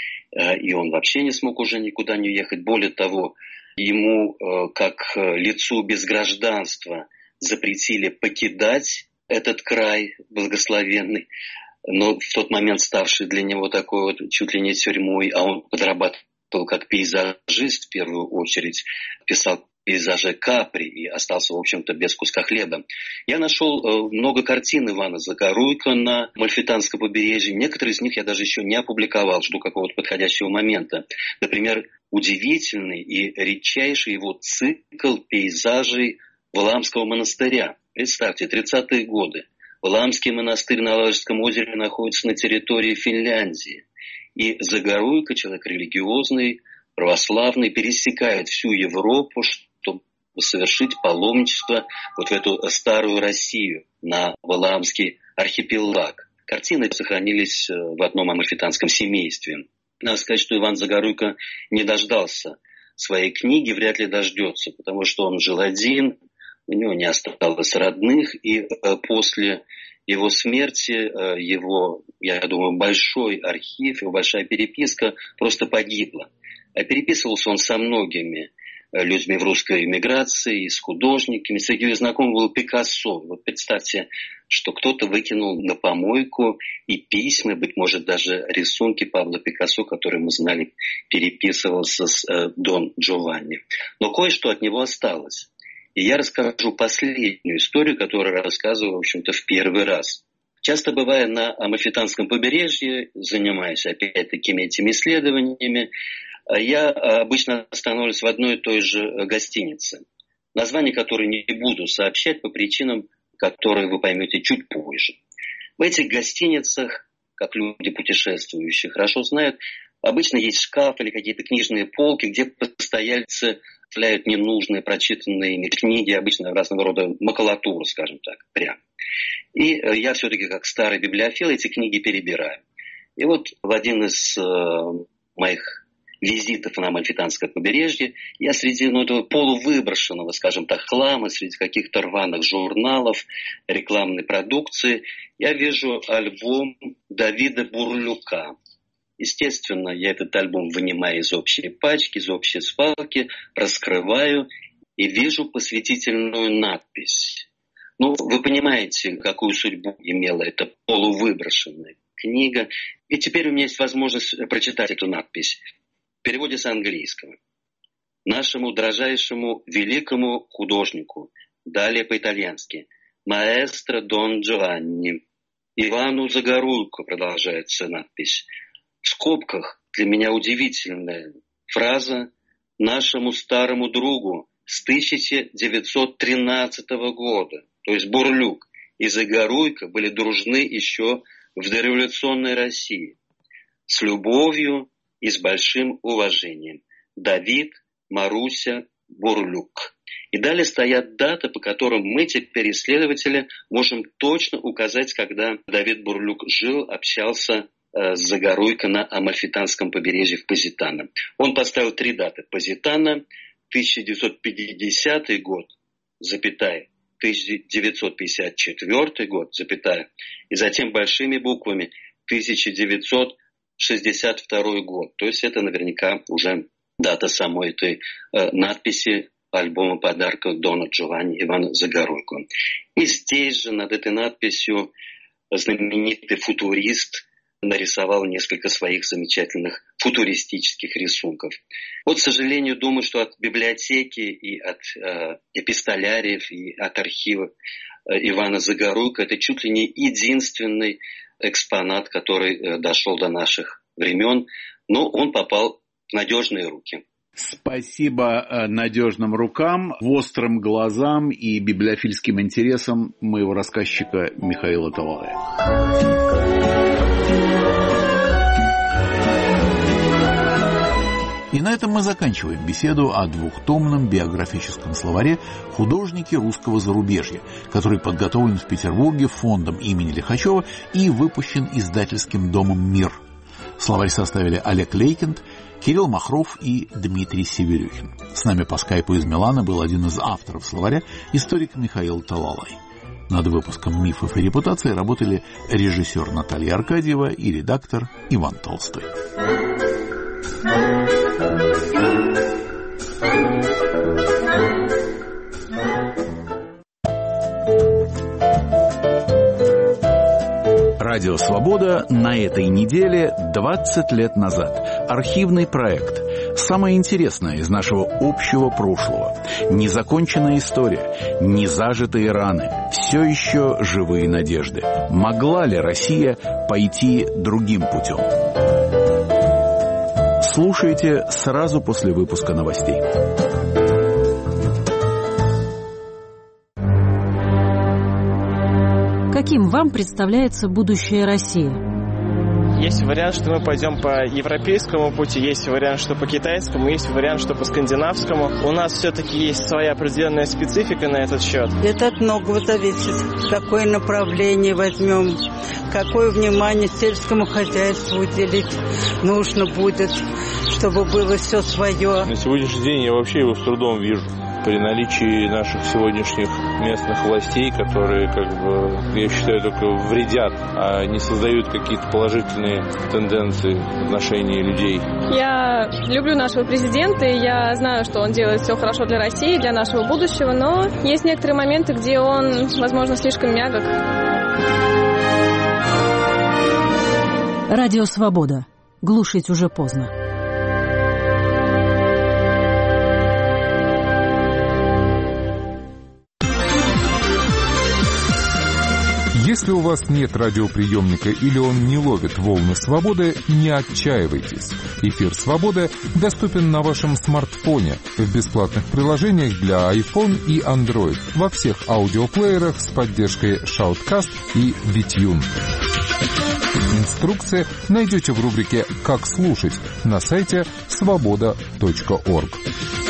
и он вообще не смог уже никуда не уехать. Более того, ему, как лицу без гражданства, запретили покидать этот край благословенный, но в тот момент ставший для него такой вот чуть ли не тюрьмой, а он подрабатывал как пейзажист в первую очередь, писал пейзажи Капри и остался, в общем-то, без куска хлеба. Я нашел много картин Ивана Загоруйко на Амальфитанском побережье. Некоторые из них я даже еще не опубликовал, жду какого-то подходящего момента. Например, удивительный и редчайший его цикл пейзажей Валаамского монастыря. Представьте, 30-е годы. Валаамский монастырь на Ладожском озере находится на территории Финляндии. И Загоруйко, человек религиозный, православный, пересекает всю Европу, чтобы совершить паломничество вот в эту старую Россию, на Валаамский архипелаг. Картины сохранились в одном амальфитанском семействе. Надо сказать, что Иван Загоруйко не дождался своей книги, вряд ли дождется, потому что он жил один, у него не осталось родных, и после его смерти, его, я думаю, большой архив, его большая переписка просто погибла. А переписывался он со многими людьми в русской эмиграции, с художниками. Среди его знакомых был Пикассо. Вот представьте, что кто-то выкинул на помойку и письма, быть может, даже рисунки Пабло Пикассо, которые мы знали, переписывался с Дон Джованни. Но кое-что от него осталось. И я расскажу последнюю историю, которую рассказываю, в общем-то, в первый раз. Часто бывая на Амальфитанском побережье, занимаясь опять-таки этими исследованиями, я обычно останавливаюсь в одной и той же гостинице, название которой не буду сообщать по причинам, которые вы поймете чуть позже. В этих гостиницах, как люди путешествующие хорошо знают, обычно есть шкаф или какие-то книжные полки, где постояльцы оставляют ненужные прочитанные ими книги, обычно разного рода макулатуру, скажем так, прям. И я все-таки, как старый библиофил, эти книги перебираю. И вот в один из моих визитов на Амальфитанское побережье я среди этого полувыброшенного, скажем так, хлама, среди каких-то рваных журналов, рекламной продукции, я вижу альбом Давида Бурлюка. Естественно, я этот альбом вынимаю из общей пачки, из общей свалки, раскрываю и вижу посвятительную надпись. Ну, вы понимаете, какую судьбу имела эта полувыброшенная книга. И теперь у меня есть возможность прочитать эту надпись в переводе с английского. Нашему дрожайшему великому художнику, далее по-итальянски, маэстро Дон Джованни, Ивану Загоруйко, продолжается надпись. В скобках для меня удивительная фраза нашему старому другу с 1913 года. То есть Бурлюк и Загоруйко были дружны еще в дореволюционной России. С любовью и с большим уважением. Давид, Маруся, Бурлюк. И далее стоят даты, по которым мы, теперь исследователи, можем точно указать, когда Давид Бурлюк жил, общался с Загоруйко на Амальфитанском побережье в Позитано. Он поставил 3 даты. Позитано, 1950 год, запятая, 1954 год, запятая, и затем большими буквами 1962 год. То есть это наверняка уже дата самой этой надписи альбома подарков Дона Джованни Ивана Загоруйко. И здесь же над этой надписью знаменитый футурист нарисовал несколько своих замечательных футуристических рисунков. Вот, к сожалению, думаю, что от библиотеки и от эпистоляриев, и от архива Ивана Загоруйко это чуть ли не единственный экспонат, который дошел до наших времен, но он попал в надежные руки. Спасибо надежным рукам, острым глазам и библиофильским интересам моего рассказчика Михаила Талалая. И на этом мы заканчиваем беседу о 2-томном биографическом словаре «Художники русского зарубежья», который подготовлен в Петербурге фондом имени Лихачева и выпущен издательским домом «Мир». Словарь составили Олег Лейкинд, Кирилл Махров и Дмитрий Северюхин. С нами по скайпу из Милана был один из авторов словаря, историк Михаил Талалай. Над выпуском «Мифов и репутации» работали режиссер Наталья Аркадьева и редактор Иван Толстой. Радио «Свобода» на этой неделе 20 лет назад. Архивный проект. Самое интересное из нашего общего прошлого. Незаконченная история, незажитые раны, все еще живые надежды. Могла ли Россия пойти другим путем? Слушайте сразу после выпуска новостей. Каким вам представляется будущее России? Есть вариант, что мы пойдем по европейскому пути, есть вариант, что по китайскому, есть вариант, что по скандинавскому. У нас все-таки есть своя определенная специфика на этот счет. Это от многого зависит. Какое направление возьмем, какое внимание сельскому хозяйству уделить нужно будет, чтобы было все свое. На сегодняшний день я вообще его с трудом вижу. При наличии наших сегодняшних местных властей, которые, я считаю, только вредят, а не создают какие-то положительные тенденции в отношении людей. Я люблю нашего президента, и я знаю, что он делает все хорошо для России, для нашего будущего, но есть некоторые моменты, где он, возможно, слишком мягок. Радио «Свобода». Глушить уже поздно. Если у вас нет радиоприемника или он не ловит волны свободы, не отчаивайтесь. Эфир «Свободы» доступен на вашем смартфоне в бесплатных приложениях для iPhone и Android во всех аудиоплеерах с поддержкой Shoutcast и VTune. Инструкции найдете в рубрике «Как слушать» на сайте svoboda.org.